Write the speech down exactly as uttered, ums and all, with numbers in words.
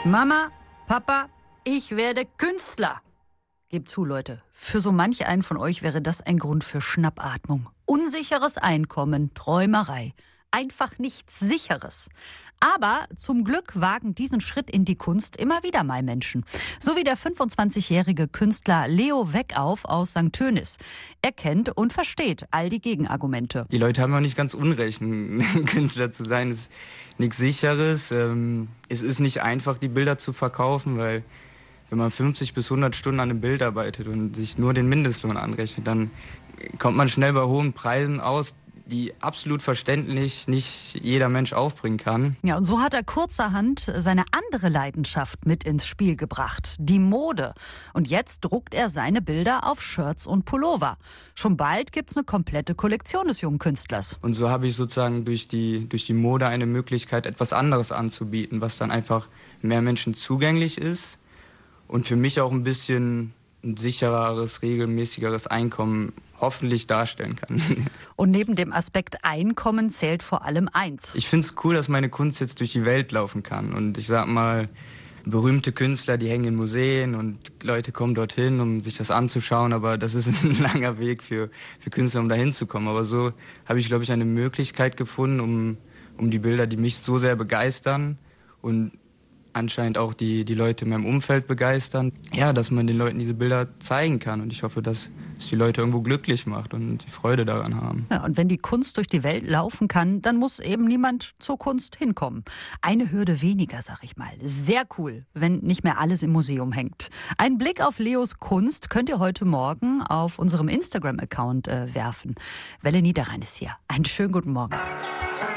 Mama, Papa, ich werde Künstler. Gebt zu, Leute, für so manch einen von euch wäre das ein Grund für Schnappatmung. Unsicheres Einkommen, Träumerei. Einfach nichts Sicheres. Aber zum Glück wagen diesen Schritt in die Kunst immer wieder mal Menschen. So wie der fünfundzwanzigjährige Künstler Leo Weckauf aus Sankt Tönis. Er kennt und versteht all die Gegenargumente. Die Leute haben auch nicht ganz unrecht, ein Künstler zu sein. Es ist nichts Sicheres. Es ist nicht einfach, die Bilder zu verkaufen, weil wenn man fünfzig bis hundert Stunden an einem Bild arbeitet und sich nur den Mindestlohn anrechnet, dann kommt man schnell bei hohen Preisen aus, die absolut verständlich nicht jeder Mensch aufbringen kann. Ja, und so hat er kurzerhand seine andere Leidenschaft mit ins Spiel gebracht, die Mode. Und jetzt druckt er seine Bilder auf Shirts und Pullover. Schon bald gibt's eine komplette Kollektion des jungen Künstlers. Und so habe ich sozusagen durch die, durch die Mode eine Möglichkeit, etwas anderes anzubieten, was dann einfach mehr Menschen zugänglich ist und für mich auch ein bisschen ein sichereres, regelmäßigeres Einkommen hoffentlich darstellen kann. Und neben dem Aspekt Einkommen zählt vor allem eins. Ich finde es cool, dass meine Kunst jetzt durch die Welt laufen kann. Und ich sag mal, berühmte Künstler, die hängen in Museen und Leute kommen dorthin, um sich das anzuschauen. Aber das ist ein langer Weg für, für Künstler, um da hinzukommen. Aber so habe ich, glaube ich, eine Möglichkeit gefunden, um, um die Bilder, die mich so sehr begeistern und anscheinend auch die, die Leute in meinem Umfeld begeistern. Ja, dass man den Leuten diese Bilder zeigen kann. Und ich hoffe, dass es die Leute irgendwo glücklich macht und die Freude daran haben. Ja, und wenn die Kunst durch die Welt laufen kann, dann muss eben niemand zur Kunst hinkommen. Eine Hürde weniger, sag ich mal. Sehr cool, wenn nicht mehr alles im Museum hängt. Einen Blick auf Leos Kunst könnt ihr heute Morgen auf unserem Instagram-Account äh, werfen. Welle Niederrhein ist hier. Einen schönen guten Morgen.